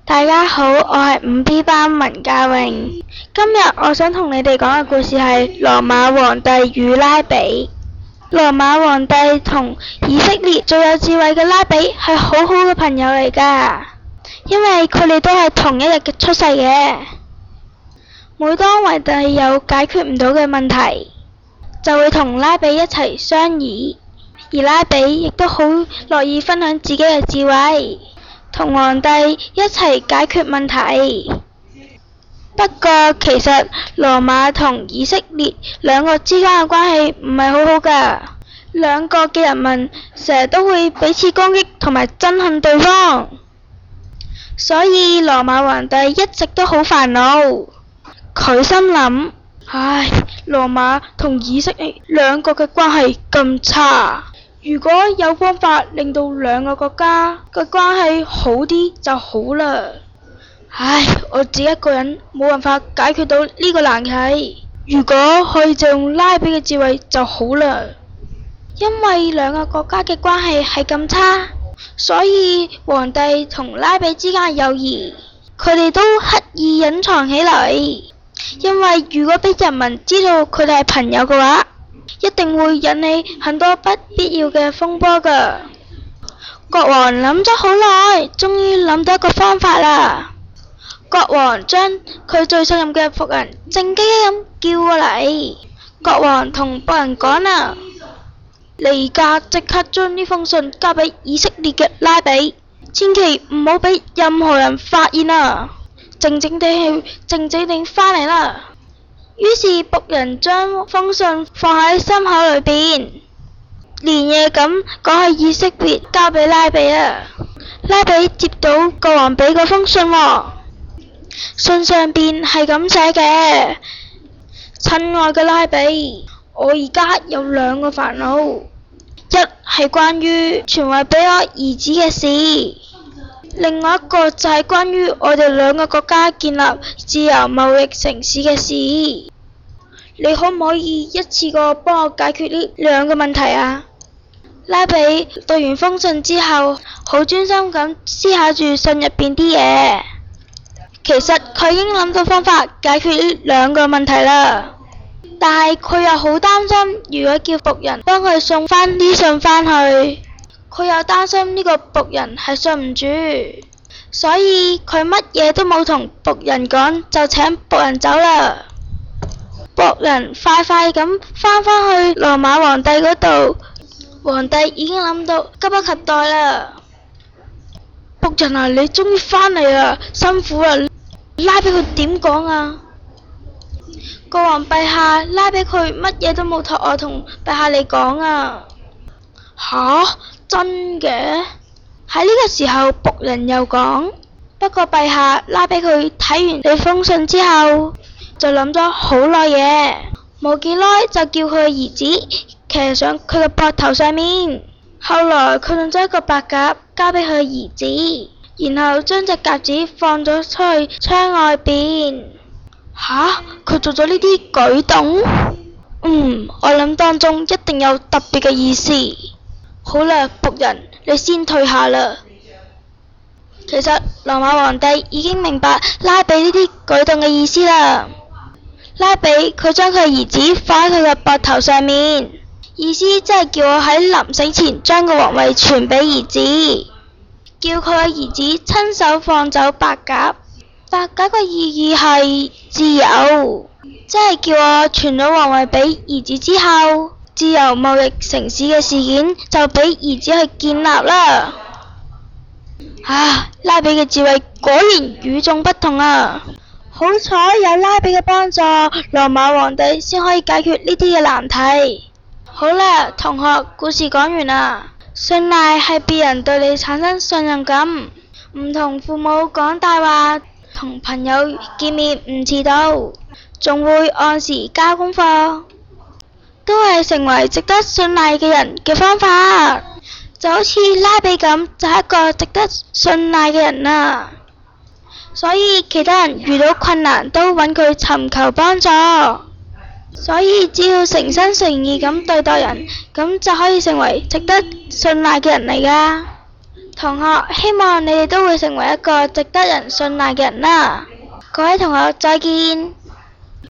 大家好，我係5B 班文家穎。今日我想同你哋講嘅故事係羅馬皇帝與拉比。羅馬皇帝同以色列最有智慧嘅拉比係好好嘅朋友嚟㗎，因為佢哋都係同一日嘅出世嘅。每當皇帝有解決唔到嘅問題，就會同拉比一齊商議，而拉比亦都好樂意分享自己嘅智慧，同皇帝一齊解決問題。不過其實羅馬同以色列兩個之間嘅關係唔係好好㗎，兩個嘅人民成日都會彼此攻擊同埋憎恨對方，所以羅馬皇帝一直都好煩惱。佢心諗，唉，羅馬同以色列兩個嘅關係咁差，如果有方法令到兩個國家嘅關係好啲就好啦。唉，我自己一個人冇辦法解決到呢個難題，如果可以借用拉比嘅智慧就好啦。因為兩個國家嘅關係係咁差，所以皇帝同拉比之間嘅友誼，佢哋都刻意隱藏起嚟。因為如果俾人民知道佢哋係朋友嘅話，一定會引起很多不必要嘅風波㗎。國王諗咗好耐，終於諗到一個方法啦。國王將佢最信任嘅僕人靜雞咁叫過嚟。國王同僕人講啦，你而家即刻將呢封信交俾以色列嘅拉比，千祈唔好俾任何人發現啊！靜靜地返嚟啦。於是僕人將封信放喺心口裏邊，連夜咁趕去以色列交俾拉比啊。拉比接到國王俾嗰封信喎，信上邊係咁寫嘅：親愛嘅拉比，我而家有兩個煩惱，一係關於傳位俾我兒子嘅事，另外一個就係關於我哋兩個國家建立自由貿易城市嘅事。你可唔可以一次過幫我解決呢兩個問題啊？拉比讀完封信之後，好專心咁思考住信入邊啲嘢。其實佢已經諗到方法解決呢兩個問題啦，但係佢又好擔心，如果叫僕人幫佢送返啲信返去，佢又擔心呢個僕人係信唔住，所以佢乜嘢都冇同僕人講，就請僕人走啦。僕人快咁返去羅馬皇帝嗰度，皇帝已經諗到急不及待啦。僕人啊，你終於返嚟啦，辛苦啦，拉比佢點講啊？國王陛下，拉比佢乜嘢都冇託我同陛下你講啊。吓？真嘅？喺呢個時候，僕人又講，不過陛下，拉比佢睇完你封信之後，就諗咗好耐嘢，冇幾耐就叫佢嘅兒子騎上佢嘅膊頭上面。後來佢用咗一個白鴿交俾佢嘅兒子，然後將隻鴿子放咗出去窗外邊。吓？佢做咗呢啲舉動？我諗當中一定有特別嘅意思。好啦，僕人，你先退下啦。其實羅馬皇帝已經明白拉比呢啲舉動嘅意思啦。拉比佢將佢兒子放喺佢嘅膊頭上面，意思即係叫我喺臨死前將個皇位傳俾兒子，叫佢嘅兒子親手放走白鴿。白鴿嘅意義係自由，即係叫我傳咗皇位俾兒子之後，自由貿易城市嘅事件就俾兒子去建立啦。拉比嘅智慧果然與眾不同啊！好彩有拉比嘅幫助，羅馬皇帝先可以解決呢啲嘅難題。好啦，同學，故事講完啦。信賴係別人對你產生信任感，唔同父母講大話，同朋友見面唔遲到，仲會按時交功課，都係成為值得信賴嘅人嘅方法。就好似拉比咁，就係一個值得信賴嘅人啊！所以其他人遇到困難都揾佢尋求幫助，所以只要誠心誠意咁對待人，咁就可以成為值得信賴嘅人嚟㗎。 同學，希望你哋都會成為一個值得人信賴嘅人啦。各位同學，再見。